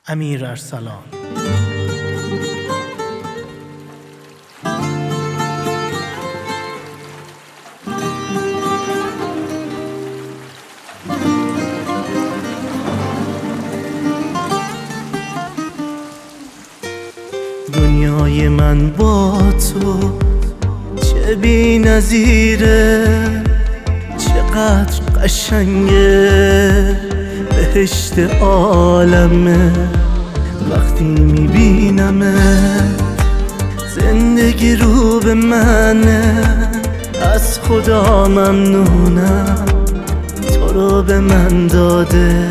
امیر ارسلان. دنیای من با تو چه بی‌نظیره، چقدر قشنگه، بهشت عالمه. وقتی میبینمت زندگی رو به منه، از خدا ممنونم تو رو به من داده.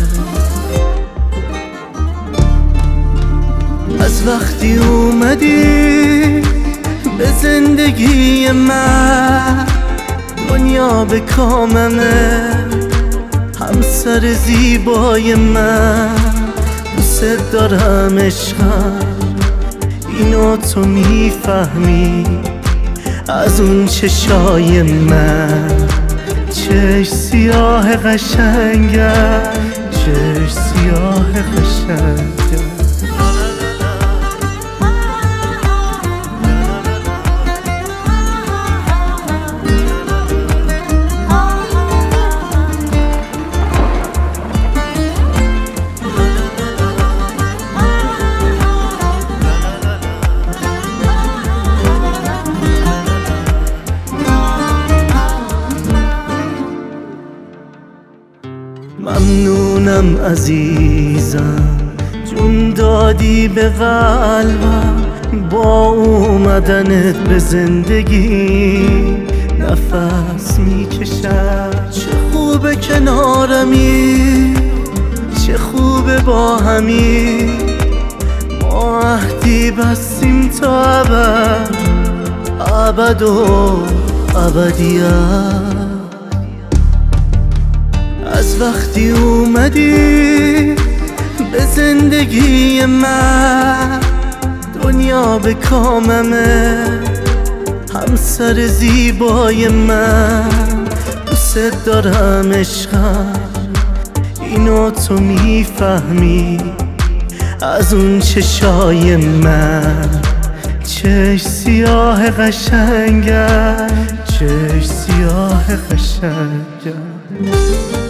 از وقتی اومدی به زندگی من، دنیا به کاممه، همسر زیبای من. دوست دارم عشقم، اینو تو میفهمی از اون چشای من. چشم سیاه قشنگم، چشم سیاه قشنگم. ممنونم عزیزم، جون دادی به قلبم. با اومدنت به زندگی نفس میکشم. چه خوبه کنارمی، چه خوبه با همی. ما عهدی بستیم تا ابد، ابد و ابدیت. از وقتی اومدی به زندگی من، دنیا به کاممه، همسر زیبای من. دوست دارم عشقم، اینو تو میفهمی از اون چشای من. چشم سیاه قشنگم، چشم سیاه قشنگم.